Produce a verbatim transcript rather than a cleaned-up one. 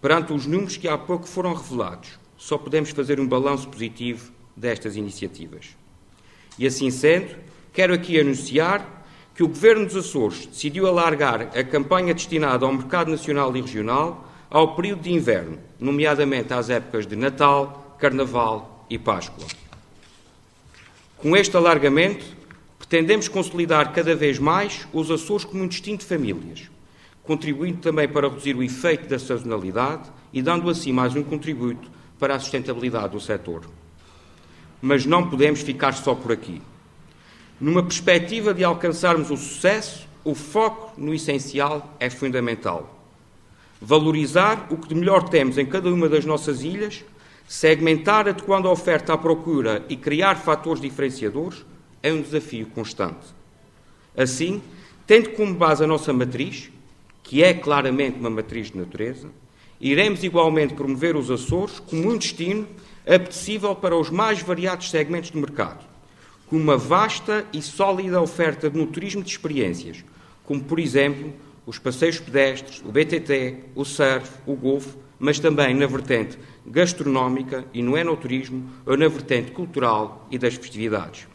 Perante os números que há pouco foram revelados, só podemos fazer um balanço positivo destas iniciativas. E assim sendo, quero aqui anunciar que o Governo dos Açores decidiu alargar a campanha destinada ao mercado nacional e regional ao período de inverno, nomeadamente às épocas de Natal, Carnaval e Páscoa. Com este alargamento, pretendemos consolidar cada vez mais os Açores como um destino de famílias, contribuindo também para reduzir o efeito da sazonalidade e dando assim mais um contributo para a sustentabilidade do setor. Mas não podemos ficar só por aqui. Numa perspectiva de alcançarmos o sucesso, o foco no essencial é fundamental. Valorizar o que de melhor temos em cada uma das nossas ilhas, segmentar adequando a oferta à procura e criar fatores diferenciadores é um desafio constante. Assim, tendo como base a nossa matriz, que é claramente uma matriz de natureza, iremos igualmente promover os Açores como um destino apetecível para os mais variados segmentos do mercado, com uma vasta e sólida oferta de turismo de experiências, como, por exemplo, os passeios pedestres, o B T T, o surf, o golfe, mas também na vertente gastronómica e no enoturismo ou na vertente cultural e das festividades.